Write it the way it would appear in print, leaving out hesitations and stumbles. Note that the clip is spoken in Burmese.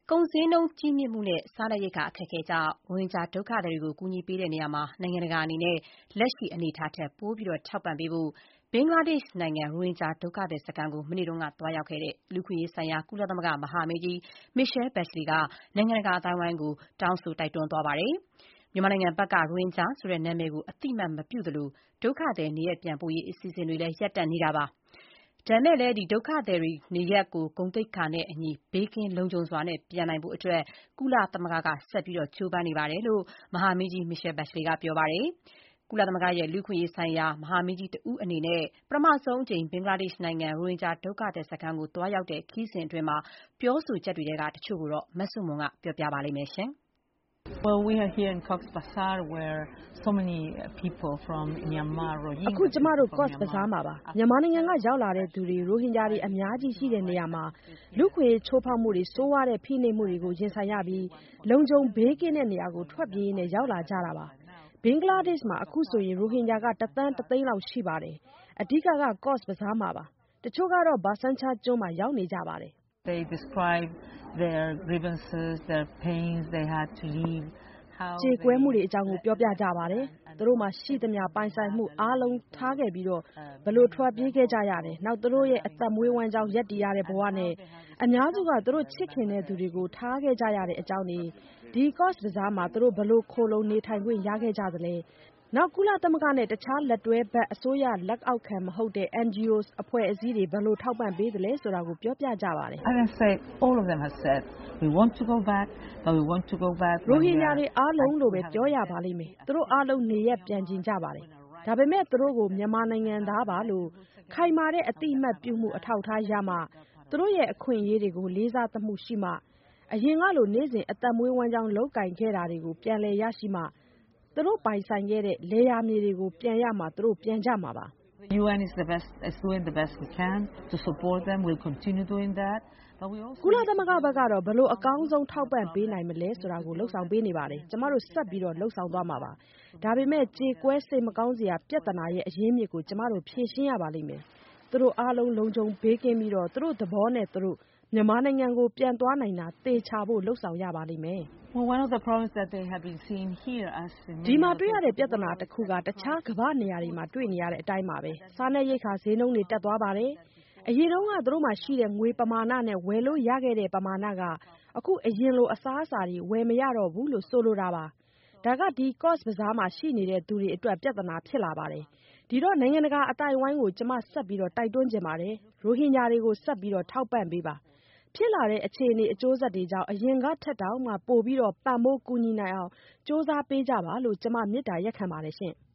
ကုန်ဈေးနှုန်းကြီးမြင့်မှုနဲ့ စားနပ်ရိက္ခာအခက်အခဲကြောင့် ရိုဟင်ဂျာဒုက္ခသည်တွေကို ကူညီပေးရာမှာ နိုင်ငံတကာအနေနဲ့ လက်ရှိအနေအထားထက် ပိုပြီးထောက်ပံ့ပေးဖို့ ဘင်္ဂလားဒေ့ရှ်နိုင်ငံ ရိုဟင်ဂျာဒုက္ခသည်စခန်းကို မနေ့ကသွားရောက်ခဲ့တဲ့ လူ့အခွင့်အရေးဆိုင်ရာ ကုလသမဂ္ဂမဟာမင်းကြီး Michelle Bachelet က နိုင်ငံတကာအသိုင်းအဝိုင်းကို တောင်းဆိုတိုက်တွန်းသွားပါတယ်။ မြန်မာနိုင်ငံဘက်က ရိုဟင်ဂျာဆိုတဲ့နာမည်ကို အသိအမှတ်မပြုသလို ဒုက္ခသည်နေရပ်ပြန်ပို့ရေးအစီအစဉ်တွေလည်း ရပ်တန့်နေတာပါ။ ဒါပေမဲ့လည်း ဒုက္ခသည်တွေ နေရပ်ကို ဂုဏ်သိက္ခာနဲ့အညီ ဘေးကင်းလုံခြုံစွာပြန်နိုင်ဖို့ ကုလသမဂ္ဂက ဆက်ပြီးကြိုးပမ်းနေတယ်လို့ မဟာမင်းကြီး Michelle Bachelet ကပြောပါတယ်။ ကုလသမဂ္ဂရဲ့ လူ့အခွင့်အရေးဆိုင်ရာ မဟာမင်းကြီးတဦးအနေနဲ့ ပထမဆုံးအကြိမ် ဘင်္ဂလားဒေ့ရှ်နိုင်ငံ ရိုဟင်ဂျာဒုက္ခသည်စခန်းကို သွားရောက်တဲ့ ခရီးစဉ်အတွင်း ပြောဆိုချက်တွေထဲက တချို့ကို မဆုမွန်က ပြောပြပါမယ်။ “အခု ကျမတို့ Cox's Bazar မှာပါ။ မြန်မာနိုင်ငံကရောက်လာသူတွေ ရိုဟင်ဂျာတွေအများကြီးရှိတဲ့နေရာမှာ လူ့အခွင့်အရေးချိုးဖောက်မှုတွေ၊ ဆိုးဝါးတဲ့ဖိနှိပ်မှုတွေကို ရင်ဆိုင်ရပြီး လုံခြုံဘေးကင်းတဲ့နေရာကို ထွက်ပြေးရင်း ရောက်လာကြတာပါ။ ဘင်္ဂလားဒေ့ရှ်မှာ အခုဆိုရင် ရိုဟင်ဂျာက ၁ သန်း ၁ သိန်းလောက်ရှိပါတယ်။ အဓိက Cox's Bazar မှာပါ။ တချို့ကတော့ Bhasan Char ကျွန်းမှာ ရောက်နေကြပါတယ်။” ကြေကွဲမှုတွေအကြောင်း ပြောပြကြပါတယ်။ သူတို့မှာရှိသမျှပိုင်ဆိုင်မှုအားလုံးထားခဲ့ပြီး ဘယ်လိုထွက်ပြေးခဲ့ကြရတယ်။ သူတို့ရဲ့ အသက်မွေးဝမ်းကျောင်းရပ်တည်ရတဲ့ဘဝနဲ့ အများစုက သူတို့ချစ်ခင်တဲ့သူတွေကို ထားခဲ့ကြရတဲ့အကြောင်းတွေ၊ ဒီ Cox's Bazar မှာ သူတို့ ဘယ်လိုခိုလှုံနေထိုင်ခွင့်ရခဲ့ကြသလဲ၊ ကုလသမဂ္ဂနဲ့ တခြားလက်တွဲဖက် အစိုးရလက်အောက်ခံမဟုတ်တဲ့ NGO အဖွဲ့အစည်းတွေ ဘယ်လိုထောက်ပံ့ပေးသလဲဆိုတာ ပြောပြကြပါတယ်။ ရိုဟင်ဂျာတွေအားလုံးလိုပဲ ပြောရပါလိမ့်မယ်။ သူတို့အားလုံး နေရပ်ပြန်ချင်ကြပါတယ်။ ဒါပေမဲ့ သူတို့ကို မြန်မာနိုင်ငံသားပါလို့ ခိုင်မာတဲ့အသိအမှတ်ပြုမှု အထောက်အထားရမှ၊ သူတို့ရဲ့ အခွင့်အရေးတွေကို လေးစားသမှုရှိမှ၊ အရင်ကလို နေ့စဉ်အသက်မွေးဝမ်းကျောင်းလုပ်ကိုင်ခဲ့တာတွေကို ပြန်လည်ရရှိမှ၊ သူတို့ပိုင်ဆိုင်ခဲ့တဲ့ လယ်ယာမြေတွေကို ပြန်ရမှ သူတို့ပြန်ကြမှာပါ။ ကုလသမဂ္ဂဘက်ကတော့ ဘယ်လိုအကောင်းဆုံးထောက်ပံ့ပေးနိုင်မလဲဆိုတာ လုပ်ဆောင်ပေးနေပါတယ်။ ကျမတို့ ဆက်ပြီးလုပ်ဆောင်သွားမှာပါ။ ဒါပေမဲ့ ကြေကွဲစိတ်မကောင်းစရာပြဿနာရဲ့ အရင်းအမြစ်ကို ကျမတို့ ဖြေရှင်းရပါလိမ့်မယ်။ သူတို့အားလုံး လုံခြုံဘေးကင်းပြီး သူတို့သဘောနဲ့သူတို့ မြန်မာနိုင်ငံကို ပြန်သွားနိုင်တာသေချာဖို့ လုပ်ဆောင်ရပါလိမ့်မယ်။ ဒီမှာတွေ့ရတဲ့ပြဿနာတခုက တခြားကမ္ဘာ့နေရာတွေမှာ တွေ့နေရတဲ့အတိုင်းပါပဲ။ စားနပ်ရိက္ခာဈေးနှုန်းတွေတက်သွားပါတယ်။ အရင်တုန်းက သူတို့မှာရှိတဲ့ငွေပမာဏနဲ့ ဝယ်လို့ရခဲ့တဲ့ပမာဏက အခု အရင်လို အစားအစာတွေ ဝယ်မရတော့ဘူးလို့ ဆိုလိုတာပါ။ ဒါက ဒီ Cox's Bazar မှာရှိနေတဲ့သူတွေအတွက် ပြဿနာဖြစ်လာပါတယ်။ ဒီတော့ နိုင်ငံတကာအသိုက်အဝိုင်းကို ကျမ ဆက်ပြီးတိုက်တွန်းချင်ပါတယ်။ ရိုဟင်ဂျာတွေကို ဆက်ပြီးထောက်ပံ့ပေးပါ။ ဖြစ်လာတဲ့အခြေအနေအကျိုးဆက်တွေကြောင့် အရင်ကထက်တောင် ပိုပြီးပံ့ပိုးကူညီနိုင်အောင် ကြိုးစားပေးကြပါလို့ ကျမ မေတ္တာရပ်ခံပါတယ်ရှင့်။